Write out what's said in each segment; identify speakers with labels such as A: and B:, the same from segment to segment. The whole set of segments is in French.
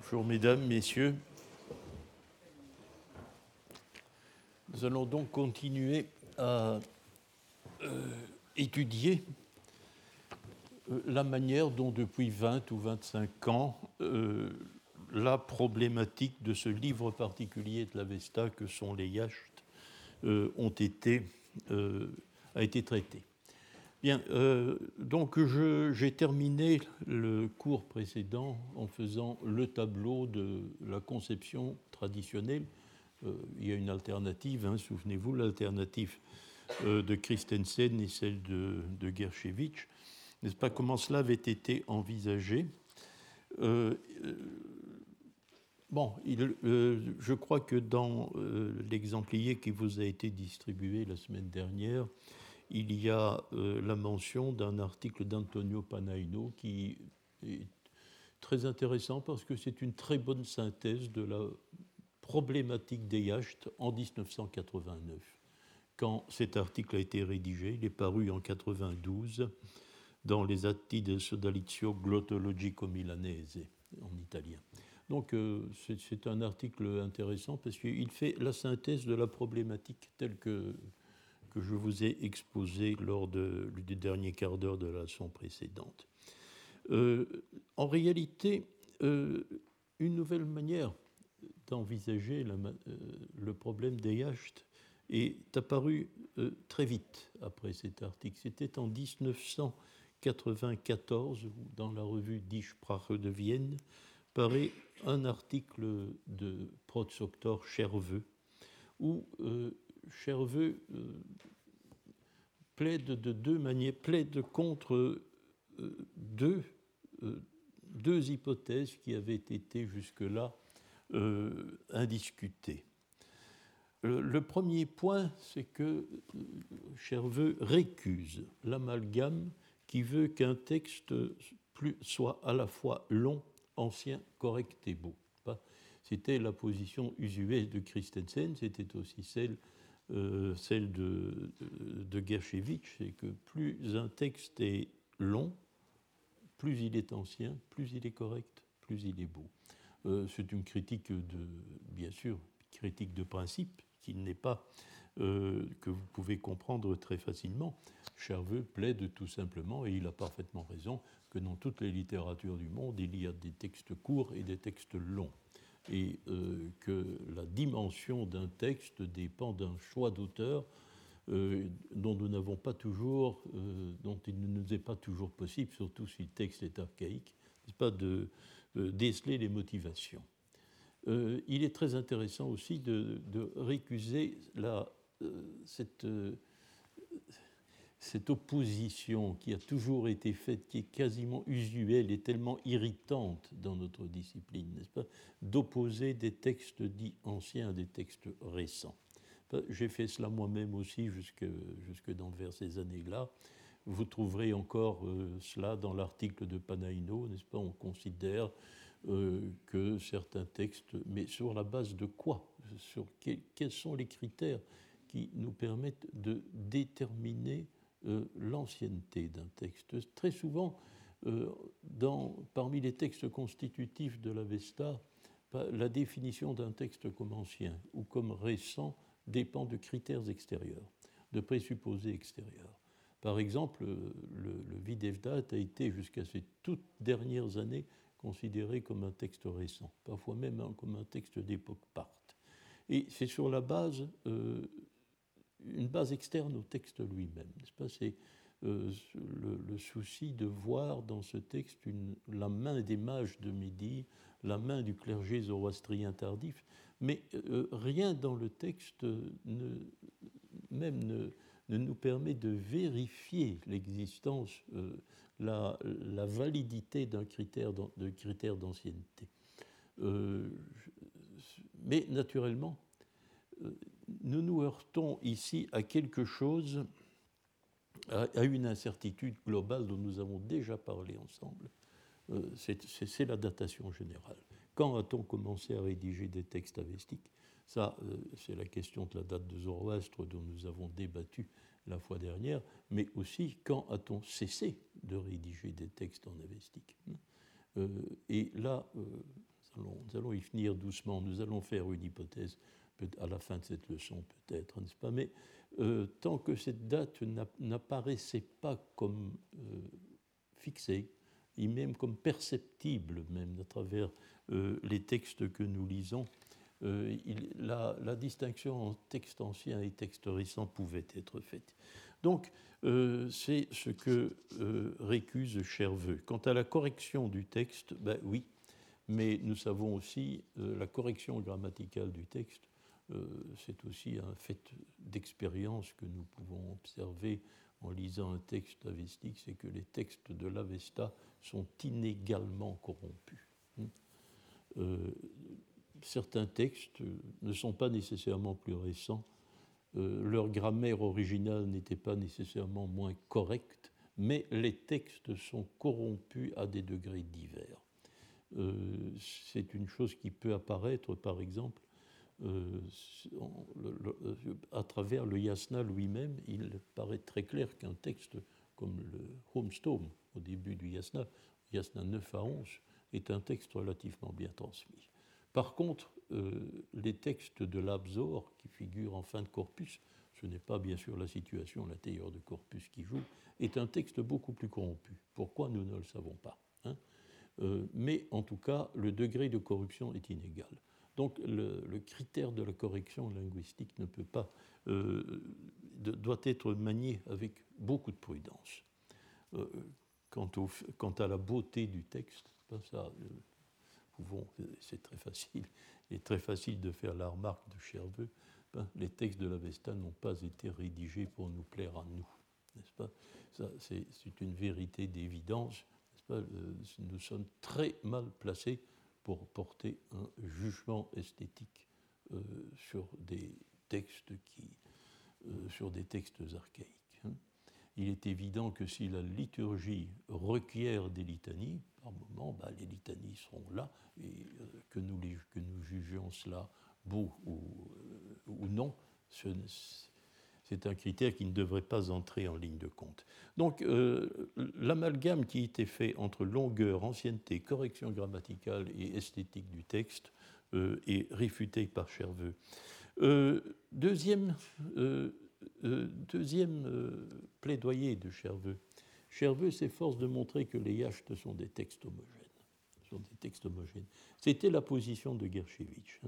A: Bonjour mesdames, messieurs. Nous allons donc continuer à étudier la manière dont depuis 20 ou 25 ans la problématique de ce livre particulier de l'Avesta que sont les yachts a été traitée. Bien, donc j'ai terminé le cours précédent en faisant le tableau de la conception traditionnelle. Il y a une alternative, souvenez-vous, l'alternative de Christensen et celle de Gershevitch. N'est-ce pas comment cela avait été envisagé? Je crois que dans l'exemplier qui vous a été distribué la semaine dernière, il y a la mention d'un article d'Antonio Panaino qui est très intéressant parce que c'est une très bonne synthèse de la problématique des yachts en 1989. Quand cet article a été rédigé, il est paru en 92 dans les Atti del Sodalizio Glottologico Milanese en italien. Donc c'est un article intéressant parce qu'il fait la synthèse de la problématique telle que je vous ai exposé lors du dernier quart d'heure de la leçon précédente. En réalité, une nouvelle manière d'envisager le problème des yachts est apparue très vite après cet article. C'était en 1994, où dans la revue Die Sprache de Vienne, paraît un article de Protzoktor Cherveux, où Cherveux plaide de deux manières, plaide contre deux hypothèses qui avaient été jusque-là indiscutées. Le premier point, c'est que Cherveux récuse l'amalgame qui veut qu'un texte soit à la fois long, ancien, correct et beau. C'était la position usuelle de Christensen, c'était aussi celle de Gershevitch, c'est que plus un texte est long, plus il est ancien, plus il est correct, plus il est beau. C'est une critique bien sûr, critique de principe, qui n'est pas que vous pouvez comprendre très facilement. Cherveux plaide tout simplement, et il a parfaitement raison, que dans toutes les littératures du monde, il y a des textes courts et des textes longs. Et que la dimension d'un texte dépend d'un choix d'auteur dont nous n'avons pas toujours, dont il ne nous est pas toujours possible, surtout si le texte est archaïque, n'est-ce pas, de déceler les motivations. Il est très intéressant aussi de récuser cette opposition qui a toujours été faite, qui est quasiment usuelle et tellement irritante dans notre discipline, n'est-ce pas, d'opposer des textes dits anciens à des textes récents. J'ai fait cela moi-même aussi jusque vers ces années-là. Vous trouverez encore cela dans l'article de Panaino, n'est-ce pas? On considère que certains textes, mais sur la base de quoi? Quels sont les critères qui nous permettent de déterminer l'ancienneté d'un texte? Très souvent, parmi les textes constitutifs de l'Avesta, la définition d'un texte comme ancien ou comme récent dépend de critères extérieurs, de présupposés extérieurs. Par exemple, le Videvdat a été, jusqu'à ces toutes dernières années, considéré comme un texte récent, parfois même comme un texte d'époque parte. Et c'est sur la base, une base externe au texte lui-même, n'est-ce pas? C'est le souci de voir dans ce texte la main des mages de Midi, la main du clergé zoroastrien tardif, mais rien dans le texte ne nous permet de vérifier l'existence, la validité d'un critère d'ancienneté. Mais naturellement, nous nous heurtons ici à quelque chose, à une incertitude globale dont nous avons déjà parlé ensemble. C'est la datation générale. Quand a-t-on commencé à rédiger des textes avestiques? Ça, c'est la question de la date de Zoroastre dont nous avons débattu la fois dernière, mais aussi quand a-t-on cessé de rédiger des textes en avestique? Et là, Nous allons y venir doucement. Nous allons faire une hypothèse à la fin de cette leçon, peut-être, n'est-ce pas? Mais tant que cette date n'apparaissait pas comme fixée, et même comme perceptible, même à travers les textes que nous lisons, la distinction entre texte ancien et texte récent pouvait être faite. Donc, c'est ce que récuse Cherveux. Quant à la correction du texte, ben oui, mais nous savons aussi la correction grammaticale du texte, c'est aussi un fait d'expérience que nous pouvons observer en lisant un texte avestique, c'est que les textes de l'Avesta sont inégalement corrompus. Certains textes ne sont pas nécessairement plus récents, leur grammaire originale n'était pas nécessairement moins correcte, mais les textes sont corrompus à des degrés divers. C'est une chose qui peut apparaître, par exemple, à travers le yasna lui-même. Il paraît très clair qu'un texte comme le Homestome, au début du yasna 9 à 11, est un texte relativement bien transmis. Par contre, les textes de l'Absor, qui figurent en fin de corpus, ce n'est pas bien sûr la situation à l'intérieur de corpus qui joue, est un texte beaucoup plus corrompu. Pourquoi, nous ne le savons pas. Mais en tout cas, le degré de corruption est inégal. Donc le critère de la correction linguistique ne peut pas, doit être manié avec beaucoup de prudence. Quant à la beauté du texte, ça, c'est très facile. Il est très facile de faire la remarque de Cherveux. Les textes de l'Avesta n'ont pas été rédigés pour nous plaire à nous, n'est-ce pas? Ça, c'est une vérité d'évidence. Nous sommes très mal placés pour porter un jugement esthétique sur des textes archaïques. Il est évident que si la liturgie requiert des litanies, par moment, les litanies seront là, et que nous jugions cela beau ou non, c'est un critère qui ne devrait pas entrer en ligne de compte. Donc, l'amalgame qui a été fait entre longueur, ancienneté, correction grammaticale et esthétique du texte est réfuté par Cherveux. Deuxième plaidoyer de Cherveux. Cherveux s'efforce de montrer que les yachts sont des textes homogènes. C'était la position de Gershevitch.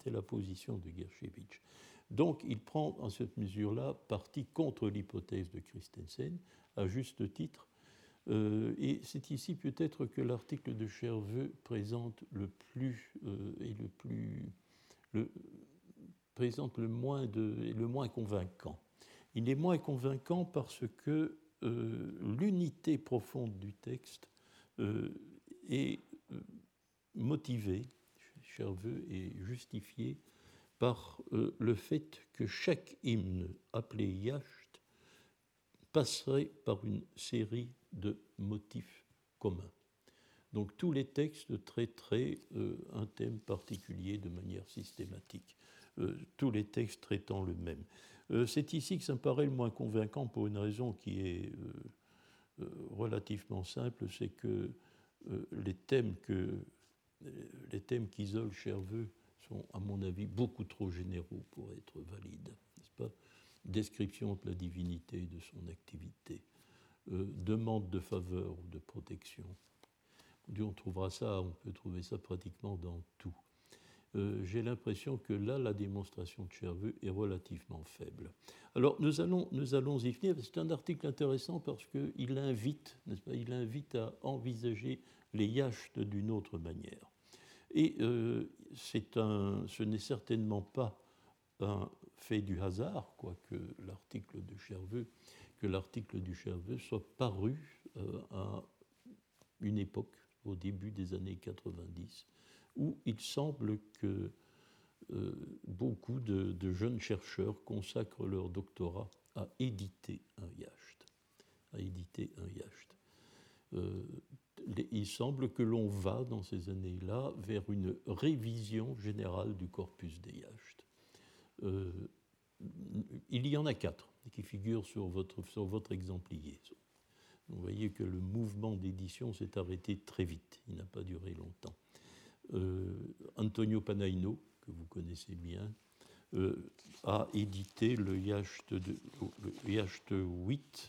A: Donc, il prend en cette mesure-là parti contre l'hypothèse de Christensen, à juste titre. Et c'est ici peut-être que l'article de Cherveux présente le moins convaincant. Il est moins convaincant parce que l'unité profonde du texte est motivée, Cherveux est justifiée par le fait que chaque hymne appelé yacht passerait par une série de motifs communs. Donc tous les textes traiteraient un thème particulier de manière systématique, tous les textes traitant le même. C'est ici que ça me paraît le moins convaincant pour une raison qui est relativement simple, c'est que les thèmes qu'isole Cherveux sont, à mon avis, beaucoup trop généraux pour être valides, n'est-ce pas? Description de la divinité et de son activité, demande de faveur ou de protection. On trouvera ça, on peut trouver ça pratiquement dans tout. J'ai l'impression que là, la démonstration de Cherveux est relativement faible. Alors, nous allons y venir. C'est un article intéressant parce qu'il invite, n'est-ce pas, il invite à envisager les yachts d'une autre manière. Et ce n'est certainement pas un fait du hasard, quoique l'article du Cherveux soit paru à une époque, au début des années 90, où il semble que beaucoup de jeunes chercheurs consacrent leur doctorat à éditer un yacht. Il semble que l'on va, dans ces années-là, vers une révision générale du corpus des yachts. Il y en a 4 qui figurent sur votre exemplier. Vous voyez que le mouvement d'édition s'est arrêté très vite, il n'a pas duré longtemps. Antonio Panaino, que vous connaissez bien, a édité le Yacht 8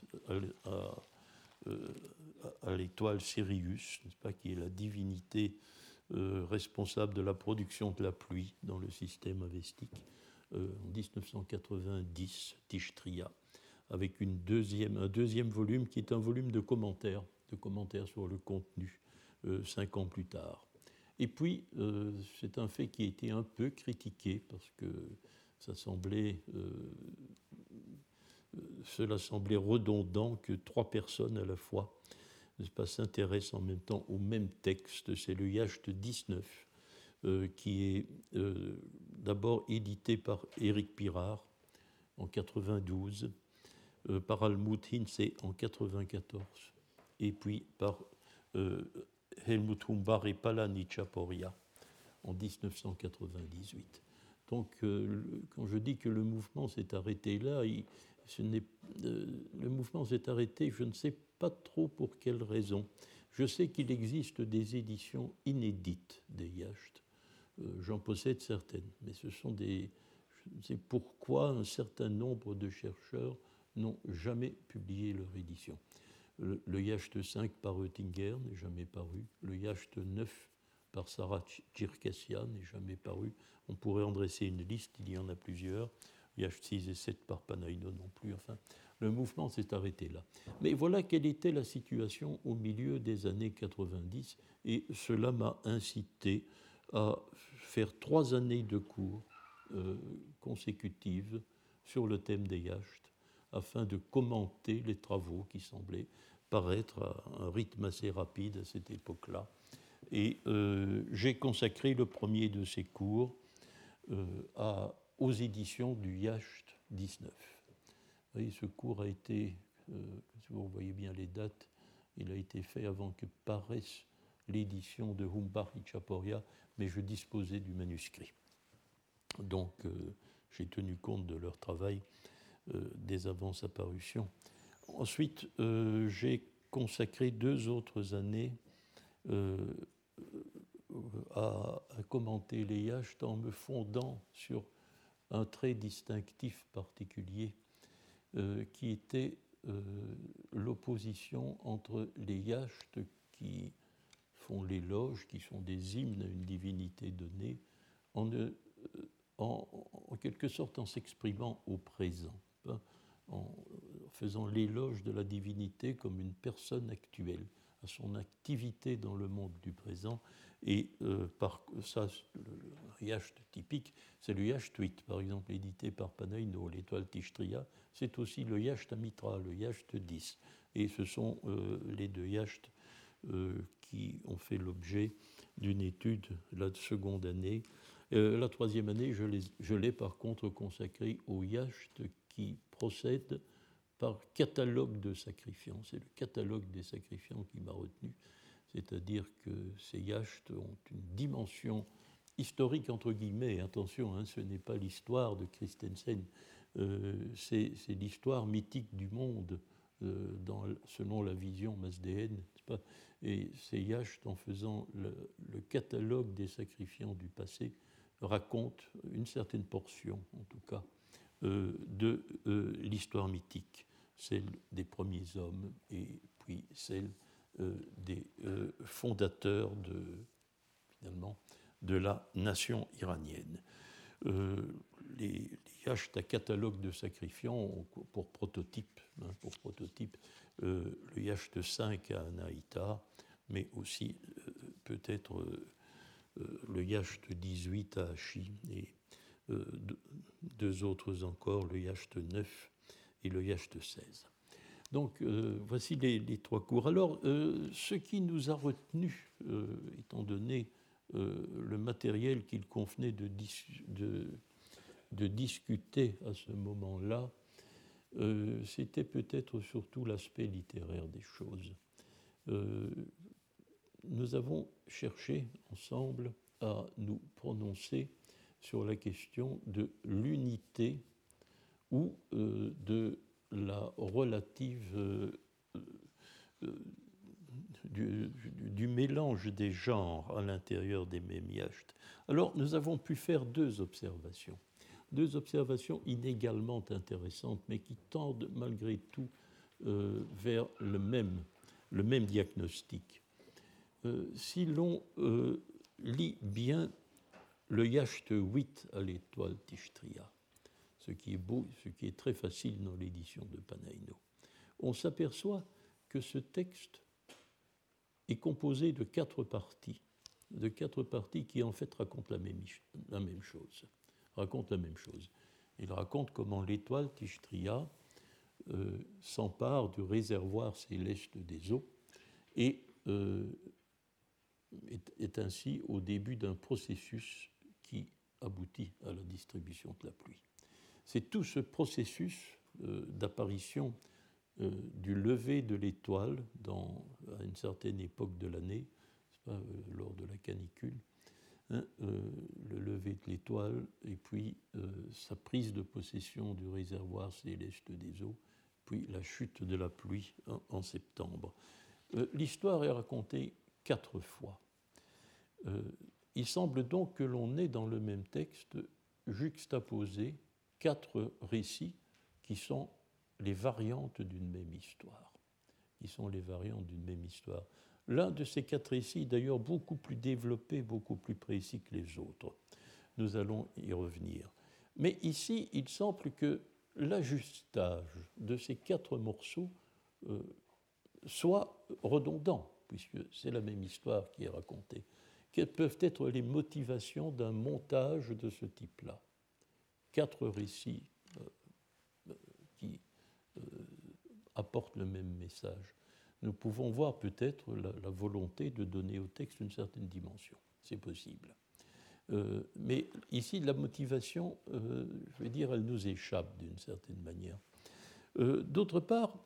A: à l'étoile Sirius, n'est-ce pas, qui est la divinité responsable de la production de la pluie dans le système avestique, en 1990, Tishtria, avec un deuxième volume qui est un volume de commentaires sur le contenu, 5 ans plus tard. Et puis, c'est un fait qui a été un peu critiqué parce que cela semblait redondant que 3 personnes à la fois, n'est-ce pas, s'intéressent en même temps au même texte. C'est le Yacht 19, qui est d'abord édité par Éric Pirard en 92, par Almut Hinze en 94, et puis par Helmut Humbar et Palani Chaporia en 1998. Donc, quand je dis que le mouvement s'est arrêté là, le mouvement s'est arrêté, je ne sais pas trop pour quelle raison. Je sais qu'il existe des éditions inédites des Yachts. J'en possède certaines, mais je ne sais pourquoi un certain nombre de chercheurs n'ont jamais publié leur édition. Le Yacht 5 par Oettinger n'est jamais paru. Le Yacht 9 par Sarah Tchirkessia n'est jamais paru. On pourrait en dresser une liste, il y en a plusieurs. Yacht 6 et 7 par Panaino non plus. Enfin, le mouvement s'est arrêté là. Mais voilà quelle était la situation au milieu des années 90, et cela m'a incité à faire 3 années de cours consécutives sur le thème des yachts, afin de commenter les travaux qui semblaient paraître à un rythme assez rapide à cette époque-là. Et j'ai consacré le premier de ces cours aux éditions du Yacht 19. Vous voyez, ce cours a été, si vous voyez bien les dates, il a été fait avant que paraisse l'édition de Humbar et Chaporia, mais je disposais du manuscrit. Donc j'ai tenu compte de leur travail dès avant sa parution. Ensuite, j'ai consacré 2 autres années à commenter les yachts en me fondant sur un trait distinctif particulier qui était l'opposition entre les yachts qui font l'éloge, qui sont des hymnes à une divinité donnée, en quelque sorte en s'exprimant au présent, en faisant l'éloge de la divinité comme une personne actuelle, à son activité dans le monde du présent. Et par ça, le yacht typique, c'est le yacht 8, par exemple, édité par Panaino, l'étoile Tishtria. C'est aussi le yacht Amitra, le yacht 10. Et ce sont les 2 yachts qui ont fait l'objet d'une étude la seconde année. La troisième année, je l'ai par contre consacrée aux yachts qui procèdent par catalogue de sacrifiants. C'est le catalogue des sacrifiants qui m'a retenu, c'est-à-dire que ces yachts ont une dimension historique, entre guillemets. Attention, hein, ce n'est pas l'histoire de Christensen, c'est l'histoire mythique du monde, selon la vision masdéenne, n'est-ce pas ? Et ces yachts, en faisant le catalogue des sacrifiants du passé, racontent une certaine portion, en tout cas, de l'histoire mythique, celle des premiers hommes et puis celle des fondateurs finalement, de la nation iranienne. Les yachts à catalogue de sacrifiants ont pour prototype, le yacht 5 à Anaïta, mais aussi peut-être le yacht 18 à Hachi, et 2 autres encore, le yacht 9 et le yacht 16. Donc voici les 3 cours. Alors, ce qui nous a retenus, étant donné le matériel qu'il convenait de discuter à ce moment-là, c'était peut-être surtout l'aspect littéraire des choses. Nous avons cherché ensemble à nous prononcer sur la question de l'unité ou du mélange des genres à l'intérieur des mêmes yachts. Alors, nous avons pu faire deux observations inégalement intéressantes, mais qui tendent malgré tout vers le même diagnostic. Si l'on lit bien le yacht 8 à l'étoile Tishtria, ce qui est beau, ce qui est très facile dans l'édition de Panaïno, on s'aperçoit que ce texte est composé de quatre parties qui en fait racontent la même chose. Il raconte comment l'étoile Tishtria s'empare du réservoir céleste des eaux et est ainsi au début d'un processus qui aboutit à la distribution de la pluie. C'est tout ce processus d'apparition du lever de l'étoile à une certaine époque de l'année, lors de la canicule, le lever de l'étoile et puis sa prise de possession du réservoir céleste des eaux, puis la chute de la pluie en septembre. L'histoire est racontée 4 fois. Il semble donc que l'on ait dans le même texte juxtaposé 4 récits qui sont les variantes d'une même histoire. L'un de ces 4 récits, d'ailleurs, beaucoup plus développé, beaucoup plus précis que les autres. Nous allons y revenir. Mais ici, il semble que l'ajustage de ces 4 morceaux soit redondant, puisque c'est la même histoire qui est racontée. Quelles peuvent être les motivations d'un montage de ce type-là? 4 récits qui apportent le même message. Nous pouvons voir peut-être la volonté de donner au texte une certaine dimension. C'est possible. Mais ici, la motivation, je vais dire, elle nous échappe d'une certaine manière. D'autre part,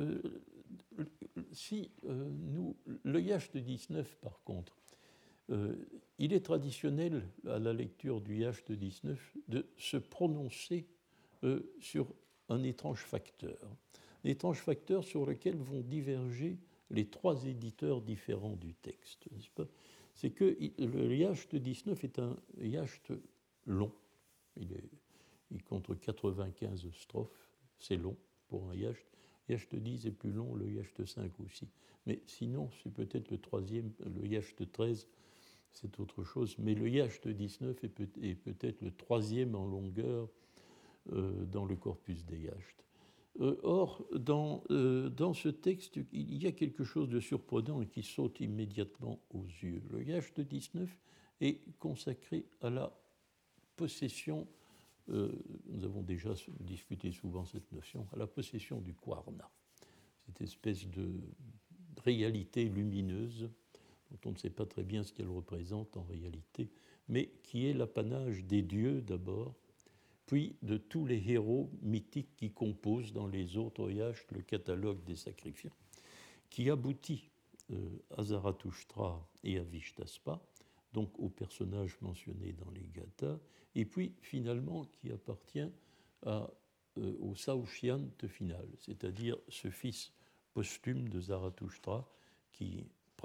A: le yacht 19, par contre, il est traditionnel à la lecture du yacht 19 de se prononcer sur un étrange facteur sur lequel vont diverger les 3 éditeurs différents du texte, n'est-ce pas? C'est que le yacht 19 est un yacht long. Il compte 95 strophes, c'est long pour un yacht. Le yacht 10 est plus long, le yacht 5 aussi. Mais sinon, c'est peut-être le troisième, le yacht 13, c'est autre chose. Mais le yacht 19 est peut-être le 3e en longueur dans le corpus des yachts. Or, dans ce texte, il y a quelque chose de surprenant et qui saute immédiatement aux yeux. Le yacht 19 est consacré à la possession, nous avons déjà discuté souvent cette notion, à la possession du Kwarna, cette espèce de réalité lumineuse dont on ne sait pas très bien ce qu'elle représente en réalité, mais qui est l'apanage des dieux d'abord, puis de tous les héros mythiques qui composent dans les autres yachts le catalogue des sacrifiants, qui aboutit à Zarathustra et à Vishtaspa, donc aux personnages mentionnés dans les Gathas, et puis finalement qui appartient au Saoshyant final, c'est-à-dire ce fils posthume de Zarathustra qui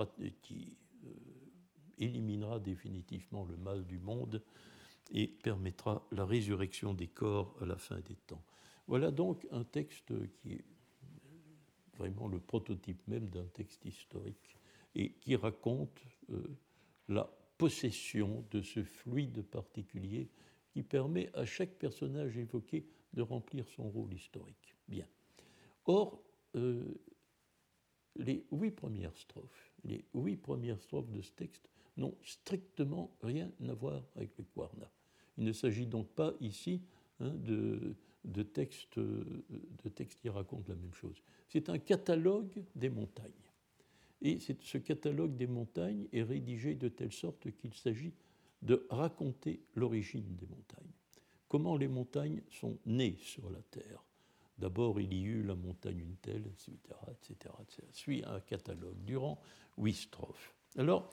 A: éliminera définitivement le mal du monde et permettra la résurrection des corps à la fin des temps. Voilà donc un texte qui est vraiment le prototype même d'un texte historique et qui raconte la possession de ce fluide particulier qui permet à chaque personnage évoqué de remplir son rôle historique. Bien. Or, les 8 premières strophes de ce texte n'ont strictement rien à voir avec le Kwarna. Il ne s'agit donc pas ici de textes qui racontent la même chose. C'est un catalogue des montagnes. Et ce catalogue des montagnes est rédigé de telle sorte qu'il s'agit de raconter l'origine des montagnes. Comment les montagnes sont nées sur la Terre. D'abord, il y eut la montagne une telle, etc. Suit un catalogue durant 8 strophes. Alors,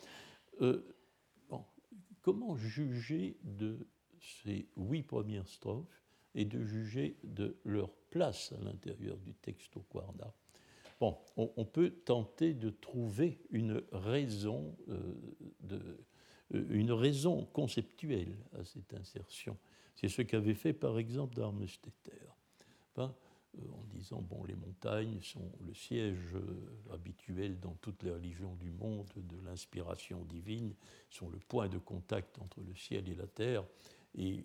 A: comment juger de ces 8 premières strophes et de juger de leur place à l'intérieur du texte au Kwarna? Bon, on peut tenter de trouver une raison conceptuelle à cette insertion. C'est ce qu'avait fait par exemple Darmesteter, en disant bon, les montagnes sont le siège habituel dans toutes les religions du monde de l'inspiration divine, sont le point de contact entre le ciel et la terre, et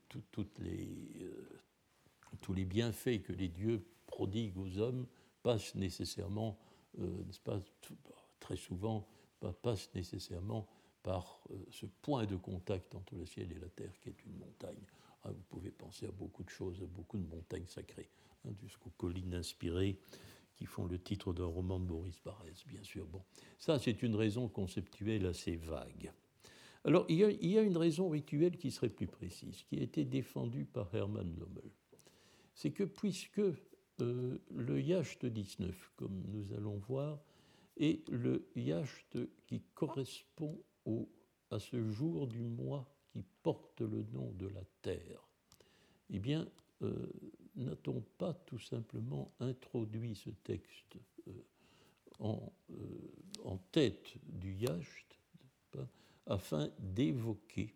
A: tous les bienfaits que les dieux prodiguent aux hommes passent nécessairement, n'est-ce pas, très souvent, passent nécessairement par ce point de contact entre le ciel et la terre qui est une montagne. Vous pouvez penser à beaucoup de choses, à beaucoup de montagnes sacrées, jusqu'aux collines inspirées qui font le titre d'un roman de Boris Barrès, bien sûr. Bon, ça, c'est une raison conceptuelle assez vague. Alors, il y a une raison rituelle qui serait plus précise, qui a été défendue par Hermann Lommel. C'est que puisque le Yacht 19, comme nous allons voir, est le Yacht qui correspond à ce jour du mois qui porte le nom de la Terre, eh bien, n'a-t-on pas tout simplement introduit ce texte en tête du Yacht afin d'évoquer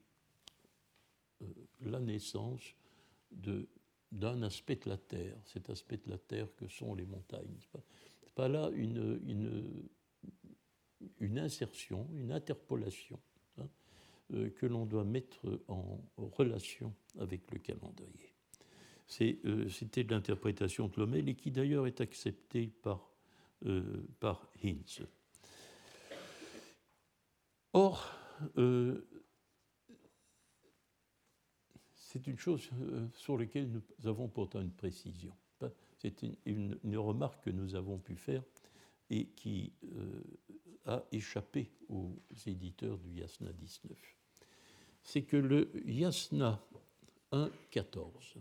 A: la naissance d'un aspect de la Terre, cet aspect de la Terre que sont les montagnes. C'est pas là une insertion, une interpolation que l'on doit mettre en relation avec le calendrier. C'était l'interprétation de Lommel et qui d'ailleurs est acceptée par Hinz. Or, c'est une chose sur laquelle nous avons pourtant une précision. C'est une remarque que nous avons pu faire et qui a échappé aux éditeurs du Yasna 19. C'est que le Yasna 1.14,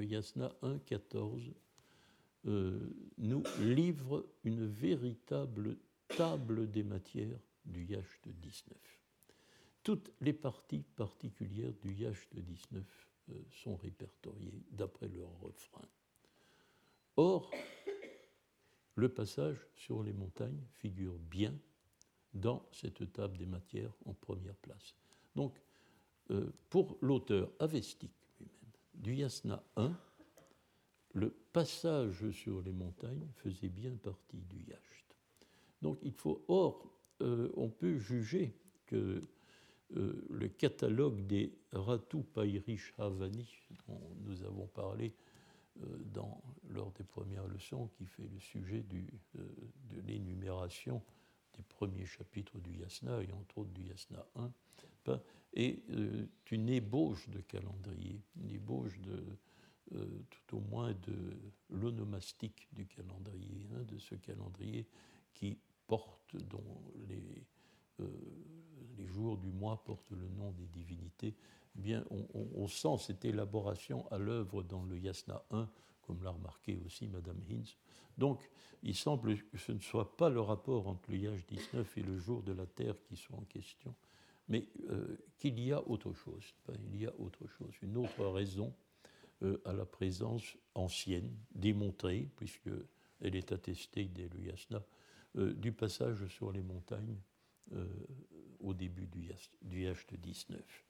A: nous livre une véritable table des matières du Yacht 19. Toutes les parties particulières du Yacht 19 sont répertoriées d'après leur refrain. Or, le passage sur les montagnes figure bien dans cette table des matières en première place. Donc, pour l'auteur avestique lui-même du Yasna 1, le passage sur les montagnes faisait bien partie du Yacht. Donc, on peut juger que le catalogue des Ratu Pairish Havani, dont nous avons parlé lors des premières leçons, qui fait le sujet de l'énumération des premiers chapitres du Yasna, et entre autres du Yasna 1, est une ébauche de calendrier, une ébauche tout au moins de l'onomastique du calendrier, de ce calendrier qui porte, dont les jours du mois portent le nom des divinités. Eh bien, on sent cette élaboration à l'œuvre dans le Yasna 1, comme l'a remarqué aussi Madame Hinz. Donc, il semble que ce ne soit pas le rapport entre le Yacht 19 et le jour de la Terre qui soit en question, mais qu'il y a autre chose. Il y a autre chose, une autre raison à la présence ancienne, démontrée, puisqu'elle est attestée dès le Yasna, du passage sur les montagnes au début du Yacht 19.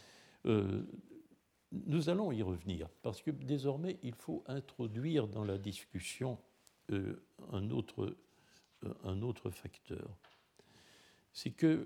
A: Nous allons y revenir, parce que désormais, il faut introduire dans la discussion un autre facteur. C'est que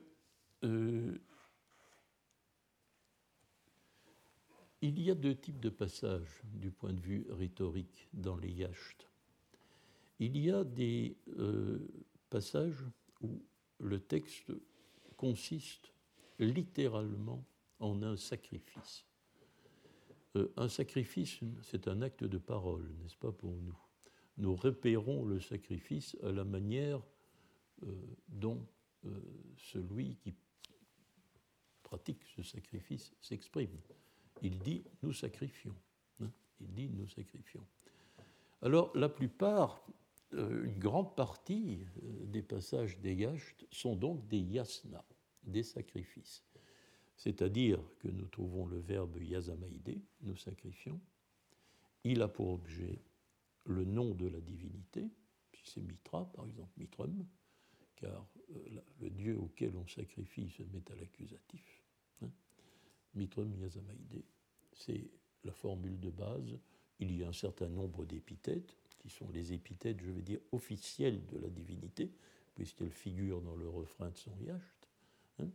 A: il y a deux types de passages du point de vue rhétorique dans les yachts. Il y a des passages où le texte consiste littéralement en un sacrifice. Un sacrifice, c'est un acte de parole, n'est-ce pas, pour nous? Nous repérons le sacrifice à la manière dont celui qui pratique ce sacrifice s'exprime. Il dit « nous sacrifions ». Il dit « nous sacrifions ». Alors, la plupart, une grande partie des passages des yachts sont donc des yasna, des sacrifices. C'est-à-dire que nous trouvons le verbe yazamaïdé, nous sacrifions. Il a pour objet le nom de la divinité, c'est Mitra, par exemple, Mitrum, car le dieu auquel on sacrifie se met à l'accusatif. Hein. Mitrum Yazamaide, c'est la formule de base. Il y a un certain nombre d'épithètes, qui sont les épithètes, je vais dire, officielles de la divinité, puisqu'elles figurent dans le refrain de son yacht. Hein.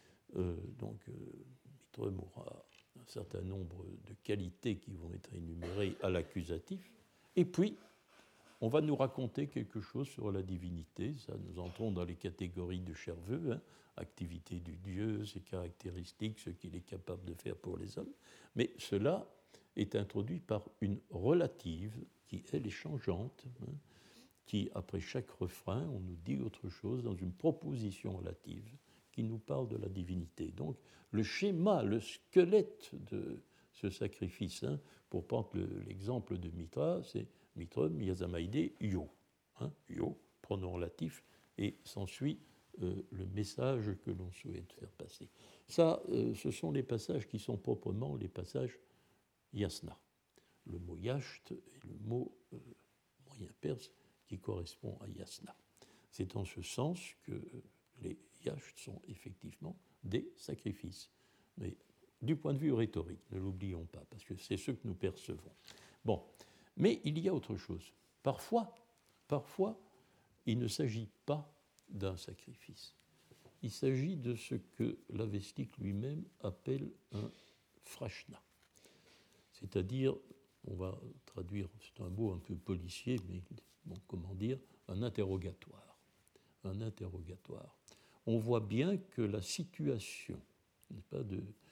A: Mitrum aura un certain nombre de qualités qui vont être énumérées à l'accusatif. Et puis, on va nous raconter quelque chose sur la divinité. Ça, nous entrons dans les catégories de Cherveux, hein, activité du Dieu, ses caractéristiques, ce qu'il est capable de faire pour les hommes. Mais cela est introduit par une relative qui, elle, est changeante, hein, qui, après chaque refrain, on nous dit autre chose dans une proposition relative qui nous parle de la divinité. Donc, le schéma, le squelette de ce sacrifice, hein, pour prendre l'exemple de Mitra, c'est Mitrum, Yazamaide, Yo. Hein, Yo, pronom relatif, et s'ensuit le message que l'on souhaite faire passer. Ça, ce sont les passages qui sont proprement les passages yasna. Le mot yacht est le mot moyen perse qui correspond à yasna. C'est en ce sens que les yachts sont effectivement des sacrifices. Mais du point de vue rhétorique, ne l'oublions pas, parce que c'est ce que nous percevons. Bon, mais il y a autre chose. Parfois, il ne s'agit pas d'un sacrifice. Il s'agit de ce que l'Avestique lui-même appelle un frashna. C'est-à-dire, on va traduire, c'est un mot un peu policier, mais bon, comment dire, un interrogatoire. Un interrogatoire. On voit bien que la situation, n'est-ce pas,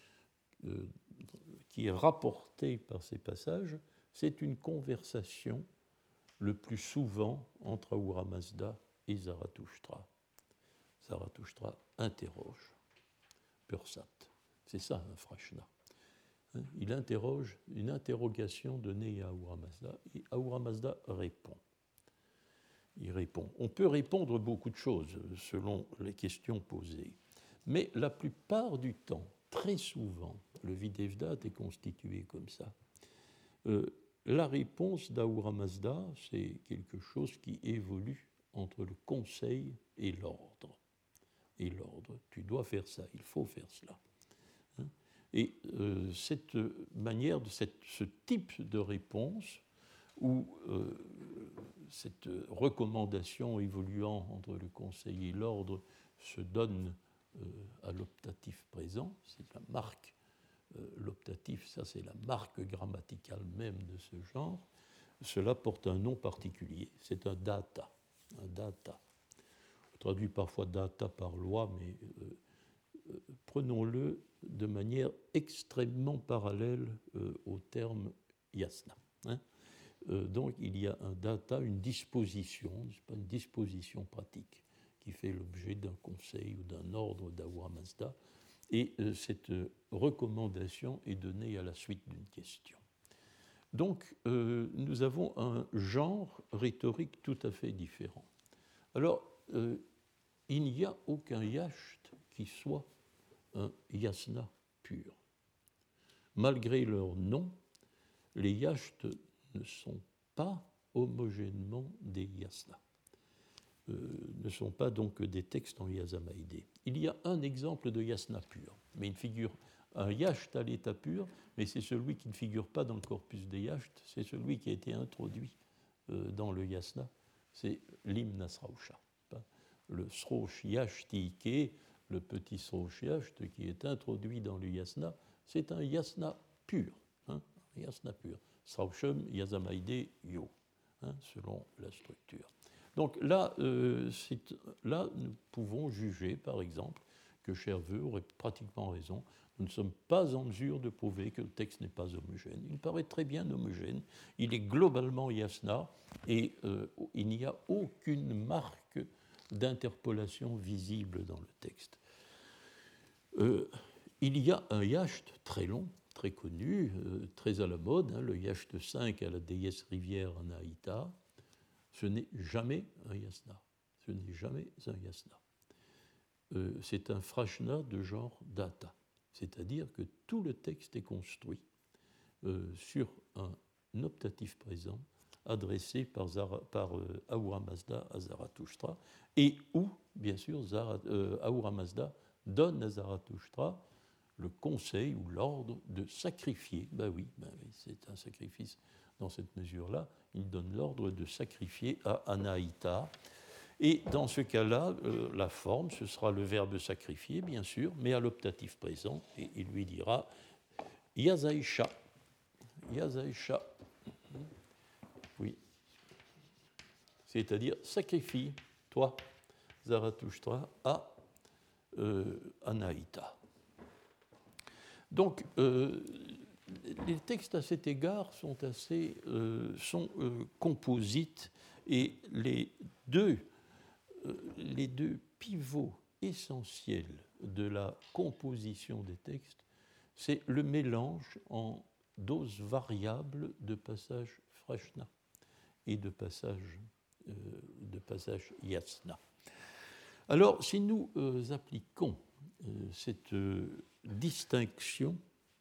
A: qui est rapportée par ces passages, c'est une conversation le plus souvent entre Ahura Mazda et Zarathustra. Zarathustra interroge Pursat. C'est ça un frashna. Il interroge, une interrogation donnée à Ahura Mazda, et Ahura Mazda répond. Il répond. On peut répondre beaucoup de choses selon les questions posées, mais la plupart du temps, très souvent, le Videvdat est constitué comme ça. La réponse d'Ahura Mazda, c'est quelque chose qui évolue entre le conseil et l'ordre. Et l'ordre, tu dois faire ça, il faut faire cela. Et cette manière, ce type de réponse, où cette recommandation évoluant entre le conseil et l'ordre se donne à l'optatif présent, c'est la marque, l'optatif, ça c'est la marque grammaticale même de ce genre, cela porte un nom particulier, c'est un data. Un data. On traduit parfois data par loi, mais prenons-le de manière extrêmement parallèle au terme yasna. Hein. Donc il y a un data, une disposition, pas une disposition pratique qui fait l'objet d'un conseil ou d'un ordre d'Ahura Mazda, et cette recommandation est donnée à la suite d'une question. Donc nous avons un genre rhétorique tout à fait différent. Alors il n'y a aucun yacht qui soit un yasna pur. Malgré leur nom, les yachts ne sont pas homogènement des yasnas, ne sont pas donc des textes en yazamaïdé. Il y a un exemple de yasna pur, mais une figure, un yacht à l'état pur, mais c'est celui qui ne figure pas dans le corpus des yachts, c'est celui qui a été introduit dans le yasna, c'est l'hymne Srausha. Le Srosh Yashti, le petit Srosh Yacht qui est introduit dans le yasna, c'est un yasna pur. Hein, un yasna pur. Srausham Yazamaide Yo, hein, selon la structure. Donc là, nous pouvons juger, par exemple, que Cherveux aurait pratiquement raison. Nous ne sommes pas en mesure de prouver que le texte n'est pas homogène. Il paraît très bien homogène. Il est globalement yasna et il n'y a aucune marque d'interpolation visible dans le texte. Il y a un yacht très long, très connu, très à la mode, hein, le yacht 5 à la déesse rivière Anaïta. Ce n'est jamais un yasna. Ce n'est jamais un yasna. C'est un frashna de genre data, c'est-à-dire que tout le texte est construit sur un optatif présent adressée par Ahura Mazda à Zarathoustra, et où, bien sûr, Ahura Mazda donne à Zarathoustra le conseil ou l'ordre de sacrifier. Ben oui, c'est un sacrifice dans cette mesure-là. Il donne l'ordre de sacrifier à Anahita. Et dans ce cas-là, la forme, ce sera le verbe sacrifier, bien sûr, mais à l'optatif présent, et il lui dira Yazaïcha. Yazaïcha. Oui. C'est-à-dire sacrifie, toi, Zarathoustra, à Anahita. Donc, les textes à cet égard sont composites, et les deux pivots essentiels de la composition des textes, c'est le mélange en doses variables de passages frashna et de passages yasna. Alors, si nous appliquons cette distinction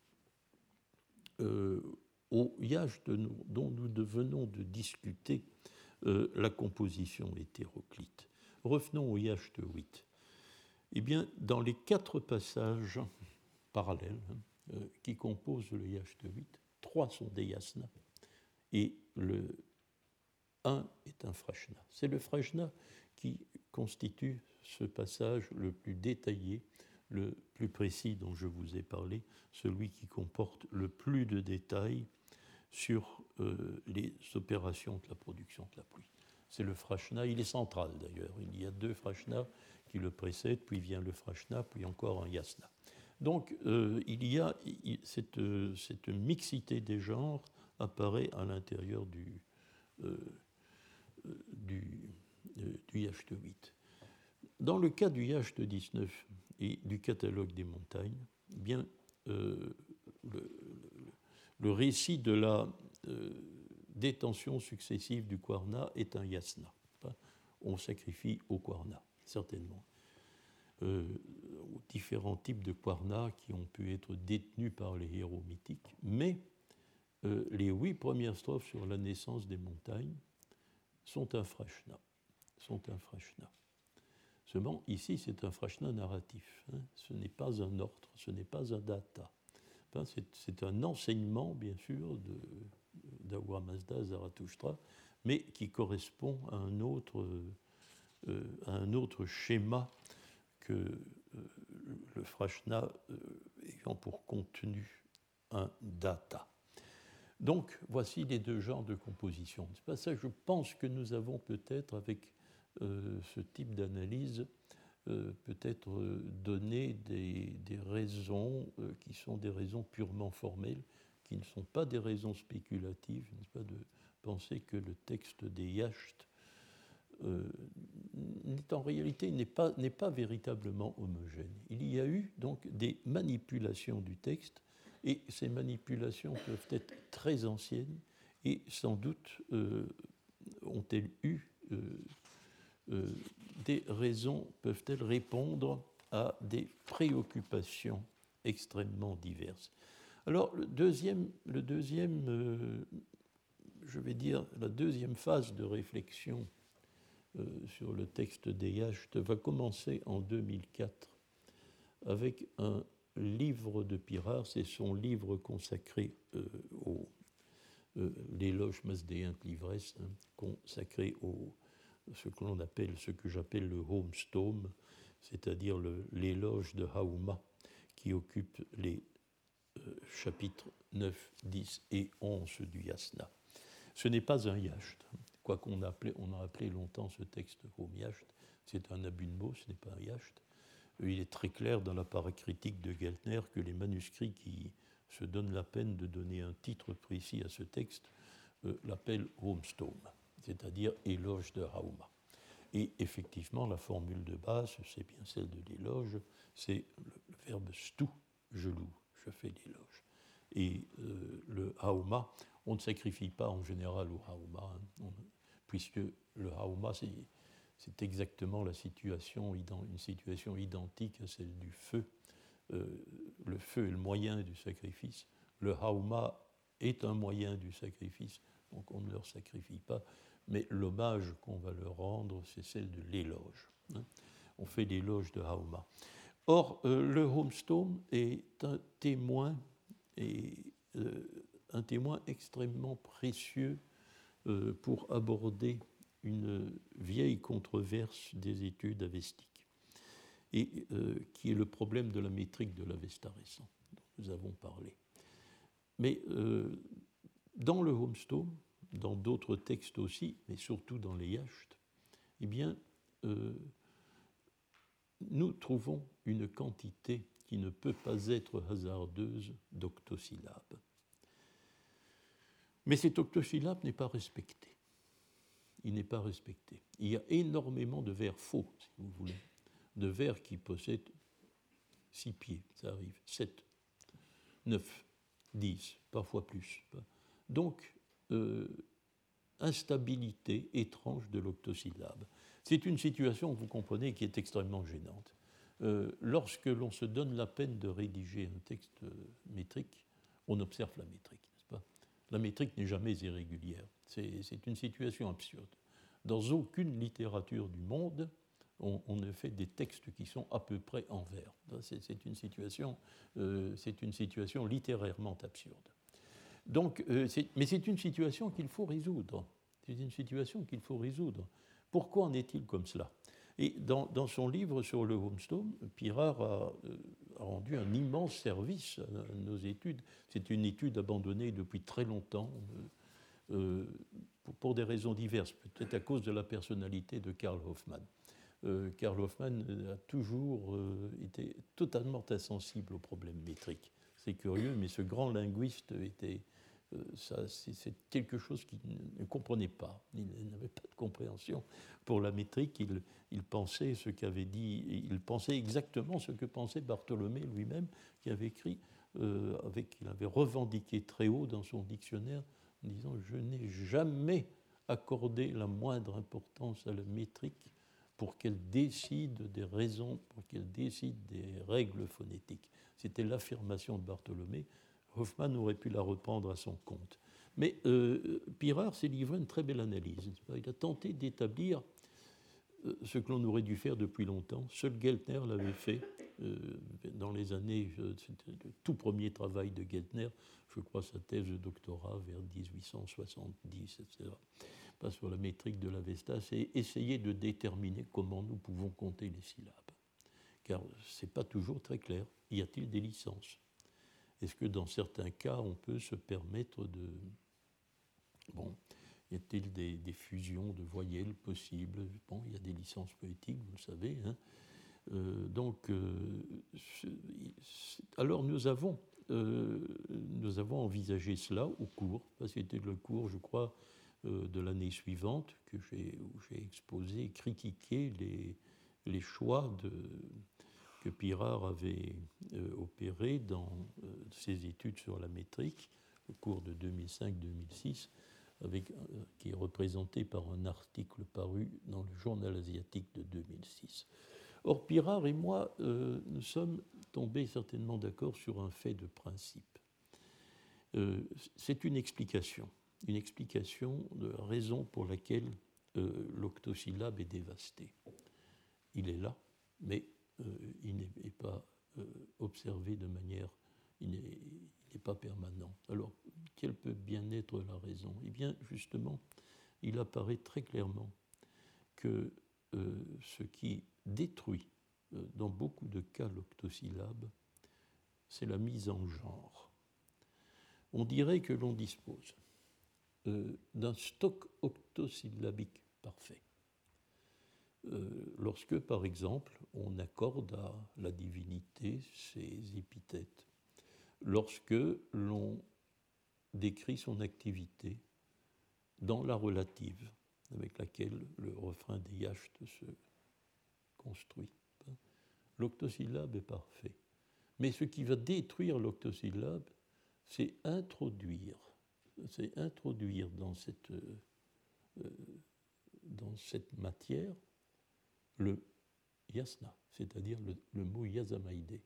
A: au yash dont nous venons de discuter la composition hétéroclite, revenons au yash 8. Eh bien, dans les 4 passages parallèles qui composent le yash 8, 3 sont des yasna et le 1 est un frashna. C'est le frashna qui constitue ce passage le plus détaillé, le plus précis dont je vous ai parlé, celui qui comporte le plus de détails sur les opérations de la production de la pluie. C'est le frashna, il est central d'ailleurs. Il y a 2 frashnas qui le précèdent, puis vient le frashna, puis encore un yasna. Donc il y a cette mixité des genres apparaît à l'intérieur du yash 8. Dans le cas du yash 19 et du catalogue des montagnes, eh bien, le récit de la détention successive du Kwarna est un yasna. On sacrifie au Kwarna, certainement. Aux différents types de Kwarna qui ont pu être détenus par les héros mythiques, mais les 8 premières strophes sur la naissance des montagnes sont un frashna. Seulement, ici, c'est un frashna narratif. Ce n'est pas un ordre, ce n'est pas un data. C'est un enseignement, bien sûr, d'Ahura Mazda, Zarathoustra, mais qui correspond à un autre schéma que le frashna ayant pour contenu un data. Donc, voici les 2 genres de composition. C'est pas ça, je pense que nous avons peut-être, avec ce type d'analyse, peut-être donné des raisons qui sont des raisons purement formelles, qui ne sont pas des raisons spéculatives, n'est-ce pas, de penser que le texte des Yachts en réalité n'est pas véritablement homogène. Il y a eu donc des manipulations du texte, et ces manipulations peuvent être très anciennes, et sans doute ont-elles eu des raisons, peuvent-elles répondre à des préoccupations extrêmement diverses. Alors, la deuxième phase de réflexion sur le texte des Yachts va commencer en 2004 avec un livre de Pirard, c'est son livre consacré l'éloge masdéen de l'ivresse, consacré au ce que j'appelle le Homestome, c'est-à-dire l'éloge de Hauma, qui occupe les chapitres 9, 10 et 11 du Yasna. Ce n'est pas un yacht, quoiqu'on a appelé longtemps ce texte Home Yacht, c'est un abus de mots, ce n'est pas un yacht. Il est très clair dans la paracritique de Geltner que les manuscrits qui se donnent la peine de donner un titre précis à ce texte l'appellent Homestome, c'est-à-dire éloge de Hauma. Et effectivement, la formule de base, c'est bien celle de l'éloge, c'est le verbe stu, je loue, je fais l'éloge. Et le Hauma, on ne sacrifie pas en général au Hauma, puisque le Hauma, c'est exactement une situation identique à celle du feu. Le feu est le moyen du sacrifice. Le Hauma est un moyen du sacrifice. donc on ne leur sacrifie pas, mais l'hommage qu'on va leur rendre, c'est celle de l'éloge. On fait l'éloge de Haoma. Or, le Homestone est un témoin extrêmement précieux pour aborder une vieille controverse des études avestiques, et qui est le problème de la métrique de l'Avesta récent, dont nous avons parlé. Mais dans le Homestone, dans d'autres textes aussi, mais surtout dans les Yachts, eh bien, nous trouvons une quantité qui ne peut pas être hasardeuse d'octosyllabes. Mais cet octosyllabe n'est pas respecté. Il n'est pas respecté. Il y a énormément de vers faux, si vous voulez, de vers qui possèdent 6 pieds, ça arrive, 7, 9, 10, parfois plus. Donc, instabilité étrange de l'octosyllabe. C'est une situation, vous comprenez, qui est extrêmement gênante. Lorsque l'on se donne la peine de rédiger un texte métrique, on observe la métrique, n'est-ce pas ? La métrique n'est jamais irrégulière. C'est une situation absurde. Dans aucune littérature du monde, on ne fait des textes qui sont à peu près en vers. C'est une situation littérairement absurde. Donc, mais c'est une situation qu'il faut résoudre. C'est une situation qu'il faut résoudre. Pourquoi en est-il comme cela ? Et dans son livre sur le Homestone, Pirard a rendu un immense service à nos études. C'est une étude abandonnée depuis très longtemps, pour des raisons diverses, peut-être à cause de la personnalité de Karl Hoffmann. Karl Hoffmann a toujours été totalement insensible aux problèmes métriques. C'est curieux, mais ce grand linguiste était... c'est quelque chose qu'il ne comprenait pas. Il n'avait pas de compréhension pour la métrique. Il pensait ce qu'avait dit, il pensait exactement ce que pensait Bartholomé lui-même, qui avait écrit, qu'il avait revendiqué très haut dans son dictionnaire, en disant « Je n'ai jamais accordé la moindre importance à la métrique pour qu'elle décide des raisons, pour qu'elle décide des règles phonétiques. » C'était l'affirmation de Bartholomé. Hoffmann aurait pu la reprendre à son compte. Mais Pirard s'est livré une très belle analyse. Il a tenté d'établir ce que l'on aurait dû faire depuis longtemps. Seul Geltner l'avait fait dans les années... C'était le tout premier travail de Geltner, je crois sa thèse de doctorat vers 1870, etc. Pas sur la métrique de l'Avesta, c'est essayer de déterminer comment nous pouvons compter les syllabes. Car ce n'est pas toujours très clair. Y a-t-il des licences ? Est-ce que dans certains cas, on peut se permettre de... Bon, y a-t-il des fusions de voyelles possibles ? Bon, il y a des licences poétiques, vous le savez. Hein. Alors nous avons envisagé cela au cours. C'était le cours, je crois, de l'année suivante où j'ai exposé, critiqué les choix que Pirard avait opéré dans ses études sur la métrique, au cours de 2005-2006, qui est représenté par un article paru dans le Journal asiatique de 2006. Or, Pirard et moi, nous sommes tombés certainement d'accord sur un fait de principe. C'est une explication de la raison pour laquelle l'octosyllabe est dévasté. Il est là, mais il n'est pas observé de manière... Il n'est pas permanent. Alors, quelle peut bien être la raison ? Eh bien, justement, il apparaît très clairement que ce qui détruit, dans beaucoup de cas, l'octosyllabe, c'est la mise en genre. On dirait que l'on dispose d'un stock octosyllabique parfait. Lorsque, par exemple, on accorde à la divinité ses épithètes, lorsque l'on décrit son activité dans la relative avec laquelle le refrain des yachts se construit, l'octosyllabe est parfait. Mais ce qui va détruire l'octosyllabe, c'est introduire dans cette matière le yasna, c'est-à-dire le mot yazamaïdé.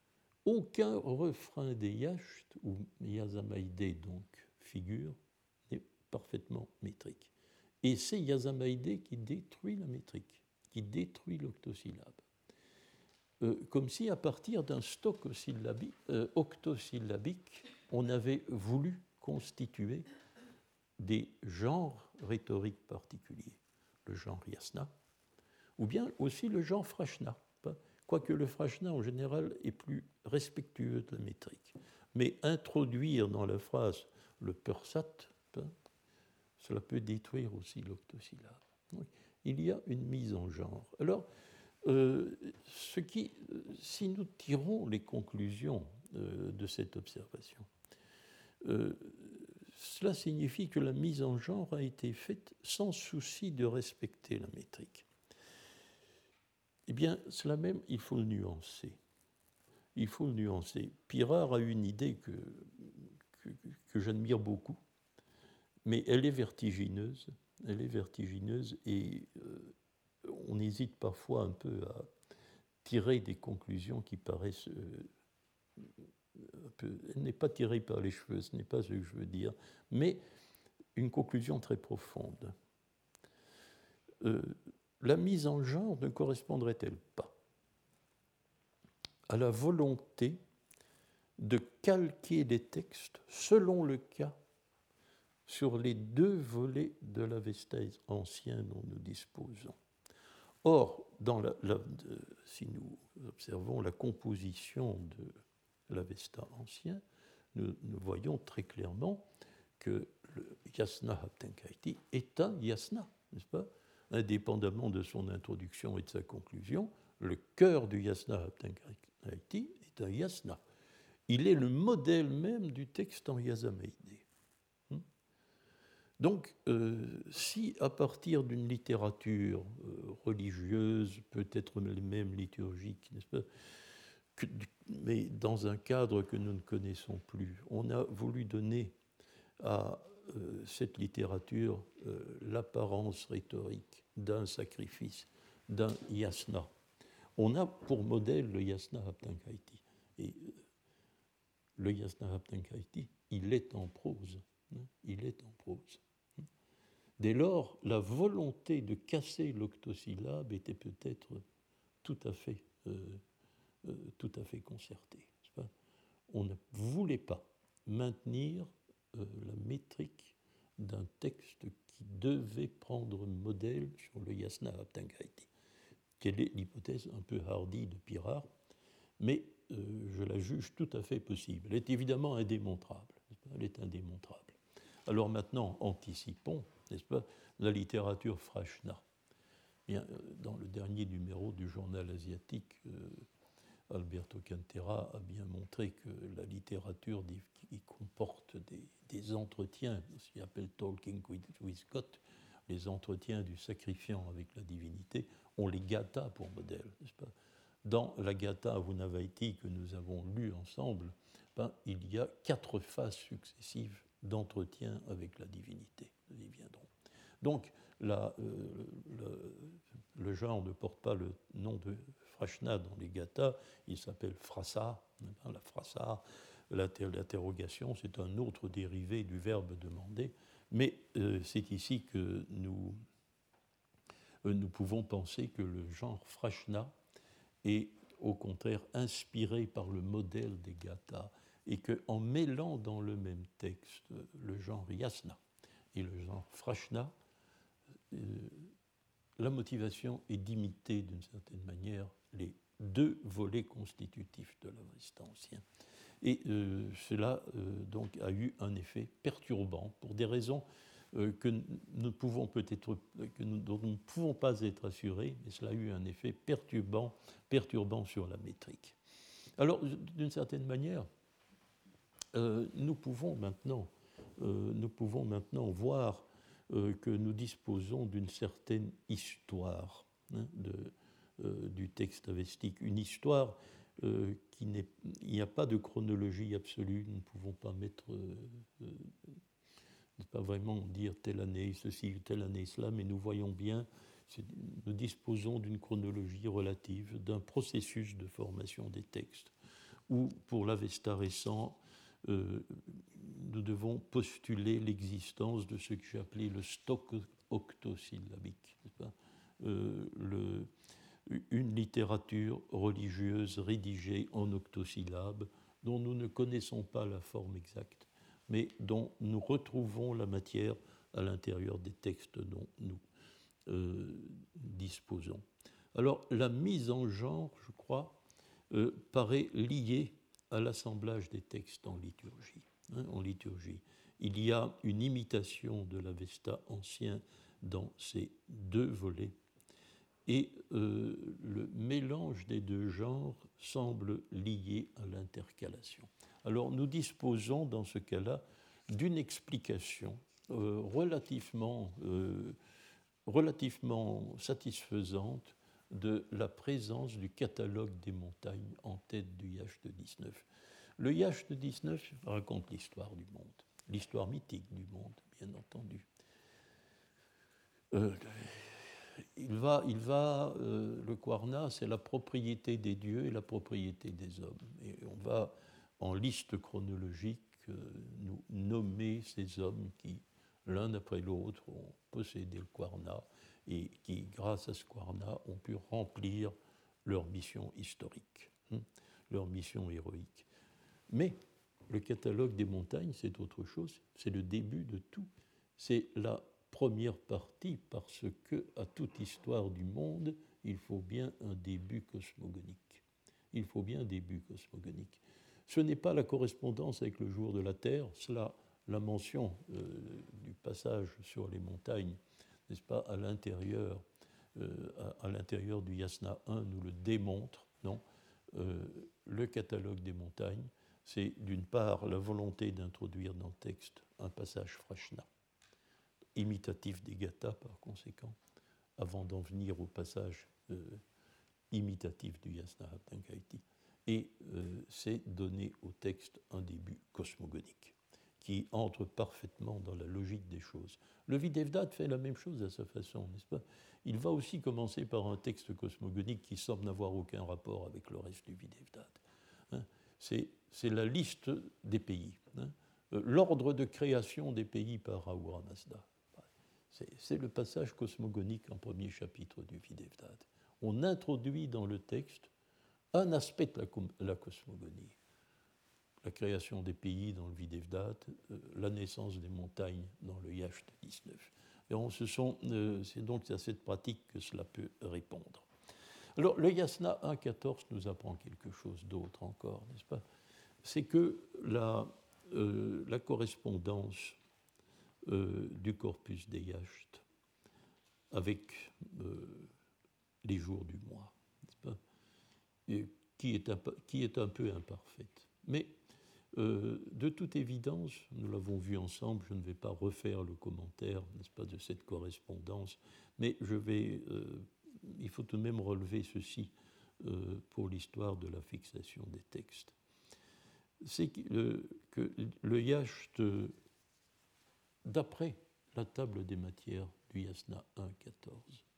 A: Aucun refrain des yachts où yazamaïdé donc figure parfaitement métrique. Et c'est Yazamaïdé qui détruit la métrique, qui détruit l'octosyllabe. Comme si à partir d'un stock octosyllabique, on avait voulu constituer des genres rhétoriques particuliers, le genre yasna, ou bien aussi le genre frashna, quoique le frashna en général est plus respectueux de la métrique. Mais introduire dans la phrase le pursat, cela peut détruire aussi l'octosyllabe. Il y a une mise en genre. Alors, si nous tirons les conclusions de cette observation, cela signifie que la mise en genre a été faite sans souci de respecter la métrique. Eh bien, cela même, il faut le nuancer. Il faut le nuancer. Pirard a une idée que j'admire beaucoup, mais elle est vertigineuse. Elle est vertigineuse et on hésite parfois un peu à tirer des conclusions qui paraissent un peu... Elle n'est pas tirée par les cheveux, ce n'est pas ce que je veux dire, mais une conclusion très profonde. La mise en genre ne correspondrait-elle pas à la volonté de calquer les textes, selon le cas, sur les deux volets de l'Avesta ancien dont nous disposons? Or, si nous observons la composition de l'Avesta ancien, nous voyons très clairement que le Yasna Haptenkaiti est un Yasna, n'est-ce pas? Indépendamment de son introduction et de sa conclusion, le cœur du Yasna Haptenkaiti est un Yasna. Il est le modèle même du texte en Yazamaïdé. Donc, si à partir d'une littérature religieuse, peut-être même liturgique, n'est-ce pas, mais dans un cadre que nous ne connaissons plus, on a voulu donner à cette littérature l'apparence rhétorique d'un sacrifice, d'un yasna. On a pour modèle le yasna Haptenkaiti. Et le yasna Haptenkaiti, il est en prose. Il est en prose. Dès lors, la volonté de casser l'octosyllabe était peut-être tout à fait concertée. On ne voulait pas maintenir la métrique d'un texte qui devait prendre modèle sur le Yasna Haptenkaiti. Quelle est l'hypothèse un peu hardie de Pirard, mais je la juge tout à fait possible. Elle est évidemment indémontrable. Elle est indémontrable. Alors maintenant, anticipons, n'est-ce pas, la littérature frashna. Bien, dans le dernier numéro du journal asiatique, Alberto Cantera a bien montré que la littérature qui comporte des entretiens, ce qu'il appelle Talking with God, les entretiens du sacrifiant avec la divinité, ont les gathas pour modèle, n'est-ce pas? Dans la Gatha Vunavaiti que nous avons lue ensemble, il y a 4 phases successives d'entretien avec la divinité. Nous y viendrons. Donc, le genre ne porte pas le nom de frashna dans les gathas, il s'appelle frasa. La frasa, l'interrogation, c'est un autre dérivé du verbe demander, mais c'est ici que nous pouvons penser que le genre frashna est au contraire inspiré par le modèle des gathas et qu'en mêlant dans le même texte le genre yasna et le genre frashna, la motivation est d'imiter d'une certaine manière les deux volets constitutifs de l'Avesta ancien. Et cela donc a eu un effet perturbant pour des raisons dont nous ne pouvons pas être assurés, mais cela a eu un effet perturbant sur la métrique. Alors, d'une certaine manière, nous pouvons maintenant voir que nous disposons d'une certaine histoire du texte avestique, une histoire il n'y a pas de chronologie absolue, nous ne pouvons pas ne pas vraiment dire telle année ceci, telle année cela, mais nous voyons bien, nous disposons d'une chronologie relative, d'un processus de formation des textes, où pour l'Avesta récent, nous devons postuler l'existence de ce que j'ai appelé le stock octosyllabique, n'est-ce pas ? Une littérature religieuse rédigée en octosyllabes dont nous ne connaissons pas la forme exacte, mais dont nous retrouvons la matière à l'intérieur des textes dont nous disposons. Alors, la mise en genre, je crois, paraît liée à l'assemblage des textes en liturgie. En liturgie. Il y a une imitation de l'Avesta ancien dans ces deux volets, et le mélange des deux genres semble lié à l'intercalation. Alors, nous disposons dans ce cas-là d'une explication relativement satisfaisante de la présence du catalogue des montagnes en tête du Yacht 19. Le Yacht 19 raconte l'histoire du monde, l'histoire mythique du monde, bien entendu. Le Quarna, c'est la propriété des dieux et la propriété des hommes. Et on va, en liste chronologique, nous nommer ces hommes qui, l'un après l'autre, ont possédé le Quarna et qui, grâce à ce Quarna, ont pu remplir leur mission historique, leur mission héroïque. Mais le catalogue des montagnes, c'est autre chose, c'est le début de tout. C'est la première partie, parce que, à toute histoire du monde, il faut bien un début cosmogonique. Il faut bien un début cosmogonique. Ce n'est pas la correspondance avec le jour de la Terre, cela, la mention du passage sur les montagnes, n'est-ce pas, à l'intérieur du Yasna 1 nous le démontre, non ? Le catalogue des montagnes, c'est d'une part la volonté d'introduire dans le texte un passage Frashna, imitatif des Gathas par conséquent, avant d'en venir au passage imitatif du Yasna Tankaiti. Et c'est donner au texte un début cosmogonique qui entre parfaitement dans la logique des choses. Le Videvdat fait la même chose à sa façon, n'est-ce pas ? Il va aussi commencer par un texte cosmogonique qui semble n'avoir aucun rapport avec le reste du Videvdat. C'est la liste des pays, l'ordre de création des pays par Ahura Mazda. C'est le passage cosmogonique en premier chapitre du Videvdat. On introduit dans le texte un aspect de la cosmogonie. La création des pays dans le Videvdat, la naissance des montagnes dans le Yacht 19. C'est donc à cette pratique que cela peut répondre. Alors, le Yasna 1.14 nous apprend quelque chose d'autre encore, n'est-ce pas ? C'est que la correspondance du corpus des Yachts avec les jours du mois, n'est-ce pas ? Et qui est un peu imparfaite. Mais de toute évidence, nous l'avons vu ensemble, je ne vais pas refaire le commentaire, n'est-ce pas, de cette correspondance, mais il faut tout de même relever ceci pour l'histoire de la fixation des textes. C'est que le Yacht, d'après la table des matières du Yasna 1.14,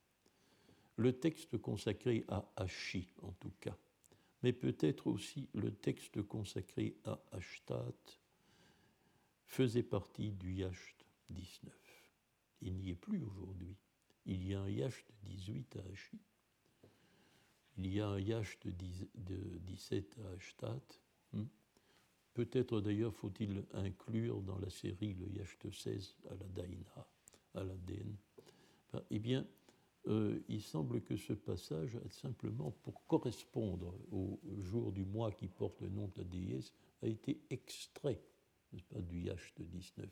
A: le texte consacré à Ashi, en tout cas, mais peut-être aussi le texte consacré à Ashtat, faisait partie du Yacht 19. Il n'y est plus aujourd'hui. Il y a un Yacht 18 à Ashi. Il y a un Yacht de 17 à Ashtat. Peut-être d'ailleurs faut-il inclure dans la série le Yacht 16 à la Daïna, à la Daine. Eh bien, il semble que ce passage, simplement pour correspondre au jour du mois qui porte le nom de la déesse, a été extrait, n'est-ce pas, du Yacht 19.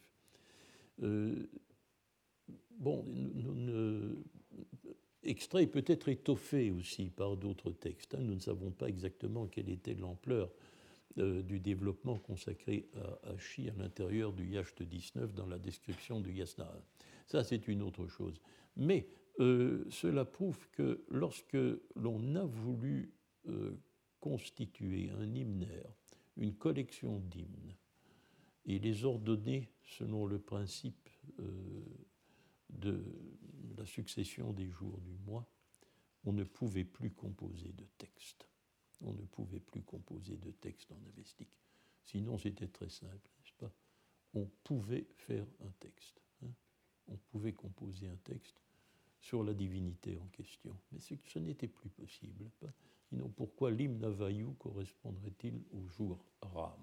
A: Extrait et peut-être étoffé aussi par d'autres textes. Nous ne savons pas exactement quelle était l'ampleur du développement consacré à Ashi à l'intérieur du Yacht 19 dans la description du Yasna 1. Ça, c'est une autre chose. Mais cela prouve que lorsque l'on a voulu constituer un hymnaire, une collection d'hymnes, et les ordonner selon le principe de la succession des jours du mois, on ne pouvait plus composer de texte. On ne pouvait plus composer de texte en avestique. Sinon, c'était très simple, n'est-ce pas? On pouvait faire un texte. On pouvait composer un texte sur la divinité en question. Mais ce n'était plus possible. Sinon, pourquoi l'hymne à Vaillou correspondrait-il au jour Ram?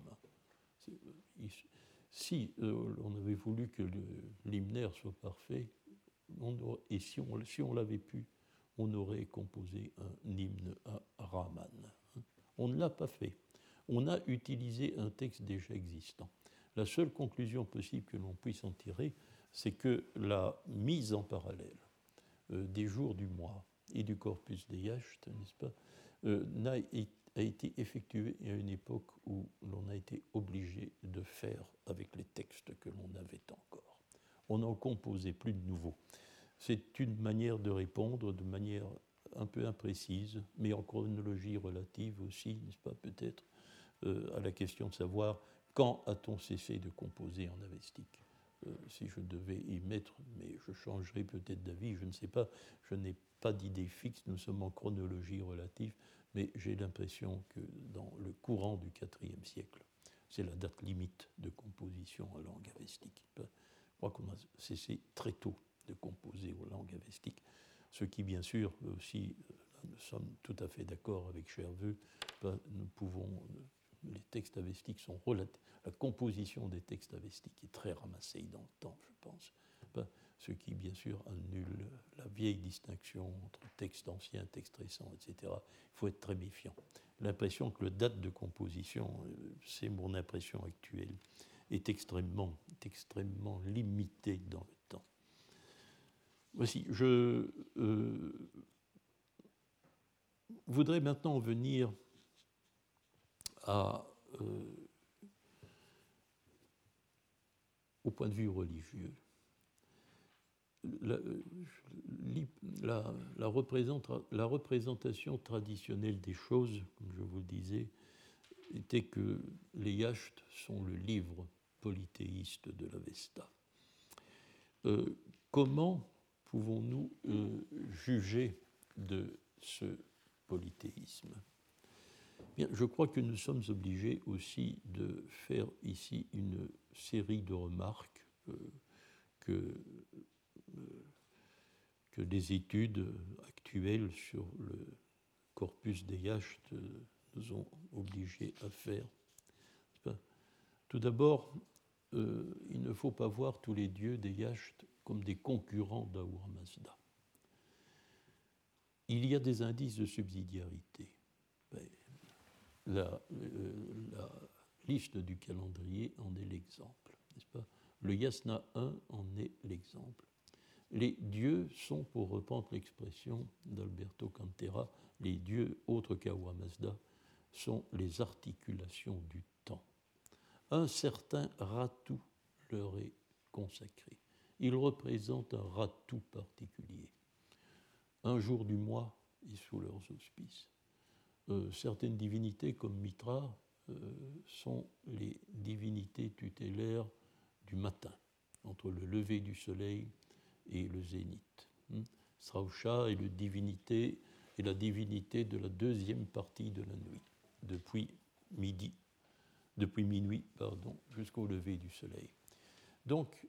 A: Si on avait voulu que l'hymnaire soit parfait, et si on l'avait pu, on aurait composé un hymne à Raman. On ne l'a pas fait. On a utilisé un texte déjà existant. La seule conclusion possible que l'on puisse en tirer, c'est que la mise en parallèle des jours du mois et du corpus des Yachts, n'est-ce pas, a été effectuée à une époque où l'on a été obligé de faire avec les textes que l'on avait encore. On n'en composait plus de nouveaux. C'est une manière de répondre de manière un peu imprécise, mais en chronologie relative aussi, n'est-ce pas, peut-être, à la question de savoir quand a-t-on cessé de composer en avestique. Si je devais y mettre, mais je changerais peut-être d'avis, je ne sais pas, je n'ai pas d'idée fixe, nous sommes en chronologie relative, mais j'ai l'impression que dans le courant du IVe siècle, c'est la date limite de composition en langue avestique. Je crois qu'on a cessé très tôt de composer en langue avestique, ce qui, bien sûr, aussi, nous sommes tout à fait d'accord avec Cherveux, nous pouvons... Les textes avestiques sont relatifs. La composition des textes avestiques est très ramassée dans le temps, je pense. Ce qui, bien sûr, annule la vieille distinction entre texte ancien, texte récent, etc. Il faut être très méfiant. L'impression que le date de composition, c'est mon impression actuelle, est extrêmement limitée dans le temps. Voici, je voudrais maintenant venir au point de vue religieux. La représentation traditionnelle des choses, comme je vous le disais, était que les Yachts sont le livre polythéiste de l'Avesta. Comment pouvons-nous juger de ce polythéisme ? Bien, je crois que nous sommes obligés aussi de faire ici une série de remarques que les études actuelles sur le corpus des Yachts nous ont obligés à faire. Tout d'abord, il ne faut pas voir tous les dieux des Yachts comme des concurrents d'Ahura Mazda. Il y a des indices de subsidiarité. La liste du calendrier en est l'exemple, n'est-ce pas? Le Yasna 1 en est l'exemple. Les dieux sont, pour reprendre l'expression d'Alberto Cantera, les dieux autres qu'Ahura Mazda sont les articulations du temps. Un certain Ratu leur est consacré. Il représente un Ratu particulier. Un jour du mois est sous leurs auspices. Certaines divinités comme Mitra sont les divinités tutélaires du matin, entre le lever du soleil et le zénith. Srausha est la divinité de la deuxième partie de la nuit, depuis minuit, jusqu'au lever du soleil. Donc,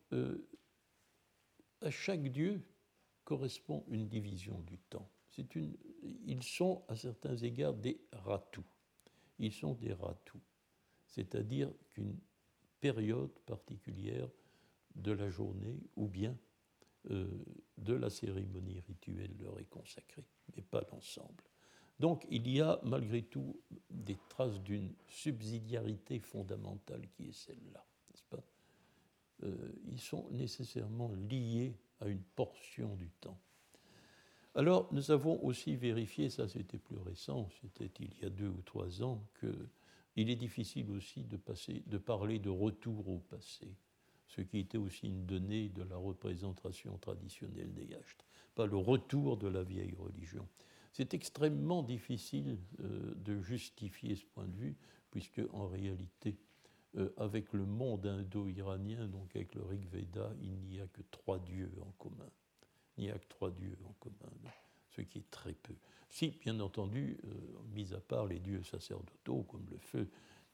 A: à chaque dieu correspond une division du temps. Ils sont, à certains égards, des ratus. Ils sont des ratus, c'est-à-dire qu'une période particulière de la journée ou bien de la cérémonie rituelle leur est consacrée, mais pas l'ensemble. Donc il y a malgré tout des traces d'une subsidiarité fondamentale qui est celle-là, n'est-ce pas ? Ils sont nécessairement liés à une portion du temps. Alors, nous avons aussi vérifié, ça c'était plus récent, c'était il y a 2 ou 3 ans, qu'il est difficile aussi de parler de retour au passé, ce qui était aussi une donnée de la représentation traditionnelle des Yachts, pas le retour de la vieille religion. C'est extrêmement difficile de justifier ce point de vue, puisque en réalité, avec le monde indo-iranien, donc avec le Rig Veda, il n'y a que 3 dieux en commun. Il n'y a que 3 dieux en commun, ce qui est très peu. Si, bien entendu, mis à part les dieux sacerdotaux, comme le feu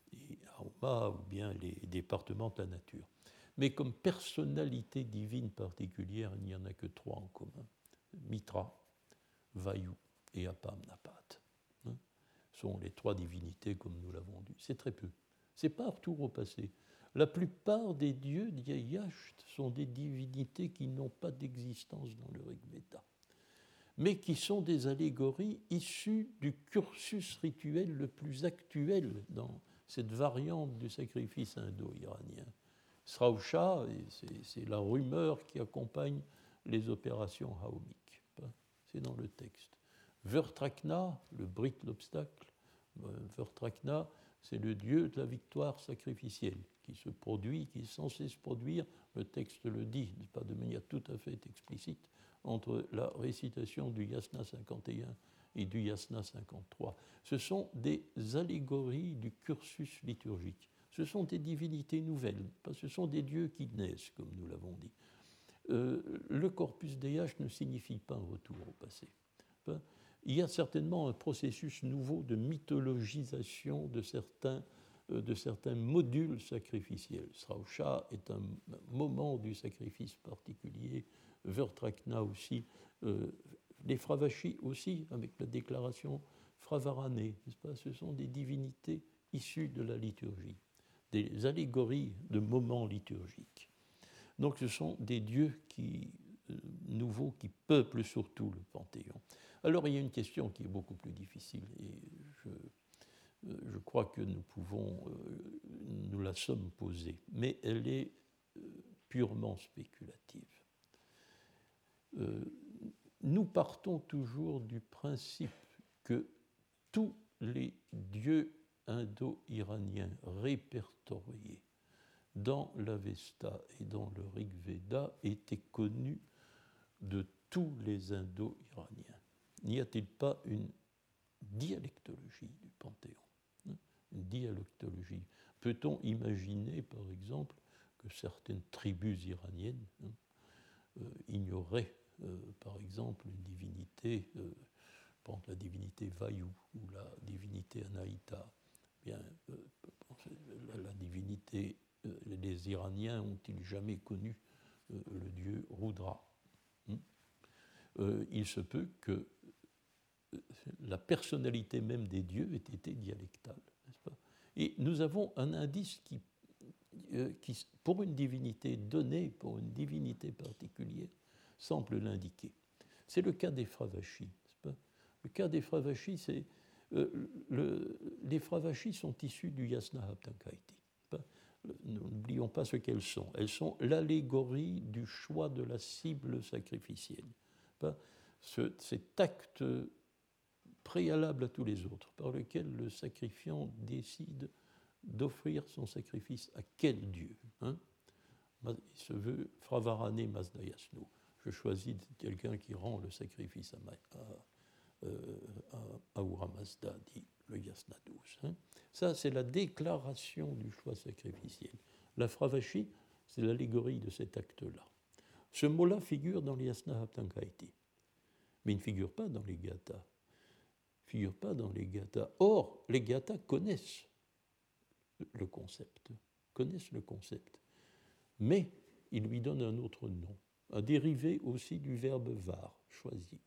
A: Auma ou bien les départements de la nature. Mais comme personnalité divine particulière, il n'y en a que 3 en commun. Mitra, Vayu et Apam-Napat. Sont les 3 divinités comme nous l'avons dit. C'est très peu. C'est pas un retour au passé. La plupart des dieux d'Yayacht sont des divinités qui n'ont pas d'existence dans le Rig Veda, mais qui sont des allégories issues du cursus rituel le plus actuel dans cette variante du sacrifice indo-iranien. Srausha, c'est la rumeur qui accompagne les opérations haomiques. C'est dans le texte. Vertrakna, le Brit, l'obstacle, Vertrakna, c'est le dieu de la victoire sacrificielle qui se produit, qui est censé se produire, le texte le dit, pas de manière tout à fait explicite, entre la récitation du Yasna 51 et du Yasna 53. Ce sont des allégories du cursus liturgique. Ce sont des divinités nouvelles, ce sont des dieux qui naissent, comme nous l'avons dit. Le corpus DH ne signifie pas un retour au passé. Il y a certainement un processus nouveau de mythologisation de certains modules sacrificiels. Srausha est un moment du sacrifice particulier, Vertrakna aussi, les Fravashis aussi, avec la déclaration Fravaranée, n'est-ce pas ? Ce sont des divinités issues de la liturgie, des allégories de moments liturgiques. Donc ce sont des dieux nouveaux qui peuplent surtout le Panthéon. Alors il y a une question qui est beaucoup plus difficile, et je crois que nous la sommes posée, mais elle est purement spéculative. Nous partons toujours du principe que tous les dieux indo-iraniens répertoriés dans l'Avesta et dans le Rig Veda étaient connus de tous les indo-iraniens. N'y a-t-il pas une dialectologie du Panthéon ? Une dialectologie. Peut-on imaginer, par exemple, que certaines tribus iraniennes ignoraient, par exemple, une divinité, par la divinité Vayu ou la divinité Anaïta, bien, la divinité, les Iraniens ont-ils jamais connu le dieu Rudra ? Il se peut que la personnalité même des dieux ait été dialectale, n'est-ce pas ? Et nous avons un indice qui, pour une divinité donnée, pour une divinité particulière, semble l'indiquer. C'est le cas des Fravashis, n'est-ce pas ? Le cas des Fravashis, c'est les Fravashis sont issus du Yasna Haptankaiti. N'oublions pas ce qu'elles sont. Elles sont l'allégorie du choix de la cible sacrificielle. Cet acte préalable à tous les autres, par lequel le sacrifiant décide d'offrir son sacrifice à quel dieu ? Il se veut Fravarane Mazdayasno. Je choisis quelqu'un qui rend le sacrifice à Ahura Mazda, dit le Yasna 12. Ça, c'est la déclaration du choix sacrificiel. La Fravashi, c'est l'allégorie de cet acte-là. Ce mot-là figure dans les Yasna Haptankaiti, mais il ne figure pas dans les Gathas. Or, les Gathas connaissent le concept, mais ils lui donnent un autre nom, un dérivé aussi du verbe var, choisir.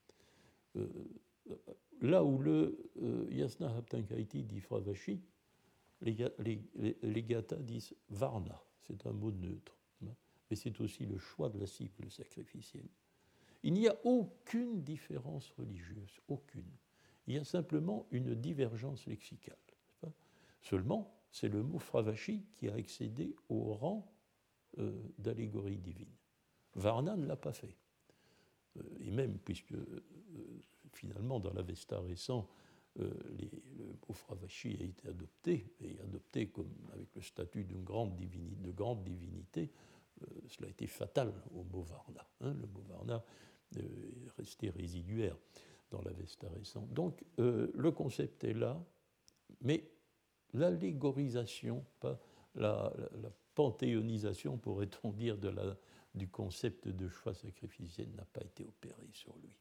A: Là où le Yasna Haptankaiti dit Fravashi, les Gathas disent Varna, c'est un mot neutre, mais c'est aussi le choix de la cible sacrificielle. Il n'y a aucune différence religieuse, aucune. Il y a simplement une divergence lexicale. Seulement, c'est le mot Fravashi qui a accédé au rang d'allégorie divine. Varna ne l'a pas fait. Et même, puisque finalement, dans l'Avesta récent, le mot Fravashi a été adopté comme avec le statut de grande divinité, cela a été fatal au mot Varna. Le mot Varna est resté résiduaire dans l'Avesta récent. Donc, le concept est là, mais l'allégorisation, pas la panthéonisation, pourrait-on dire, du concept de choix sacrificiel n'a pas été opérée sur lui.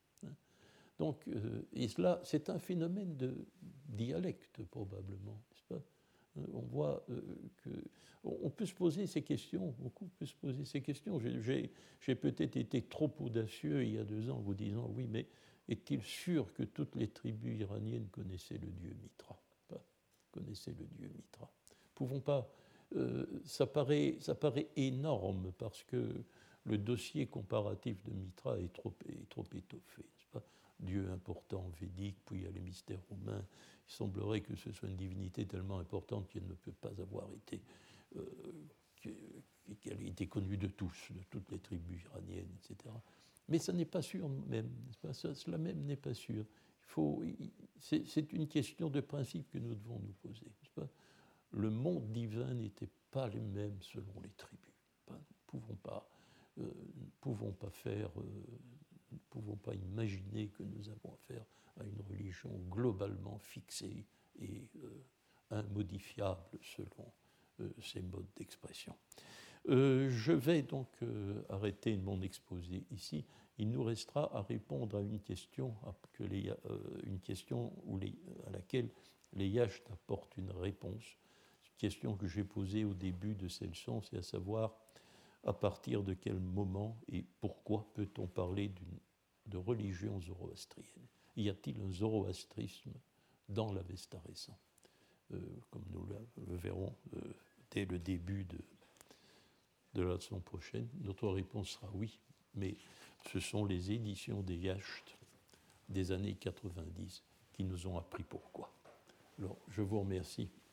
A: Donc, et cela, c'est un phénomène de dialecte, probablement, n'est-ce pas ? On voit qu'on peut se poser ces questions, beaucoup peuvent se poser ces questions. J'ai peut-être été trop audacieux il y a 2 ans en vous disant oui, mais est-il sûr que toutes les tribus iraniennes connaissaient le dieu Mitra? Connaissaient le dieu Mitra. Pouvons pas. Ça paraît énorme parce que le dossier comparatif de Mitra est trop étoffé. Pas Dieu important védique, puis il y a les mystères roumains. Il semblerait que ce soit une divinité tellement importante qu'elle ne peut pas avoir été, qu'elle ait été connue de tous, de toutes les tribus iraniennes, etc. Mais ça n'est pas sûr même, cela même n'est pas sûr. C'est une question de principe que nous devons nous poser. Le monde divin n'était pas le même selon les tribus. Nous ne pouvons pas imaginer que nous avons affaire à une religion globalement fixée et immodifiable selon ses modes d'expression. Je vais donc arrêter mon exposé ici. Il nous restera à répondre à une question, à laquelle les Yachts apportent une réponse. Une question que j'ai posée au début de ces leçons, c'est à savoir à partir de quel moment et pourquoi peut-on parler de religion zoroastrienne? Y a-t-il un zoroastrisme dans l'Avesta récent? Comme nous le verrons dès le début de la leçon prochaine, notre réponse sera oui, mais ce sont les éditions des Yachts des années 90 qui nous ont appris pourquoi. Alors, je vous remercie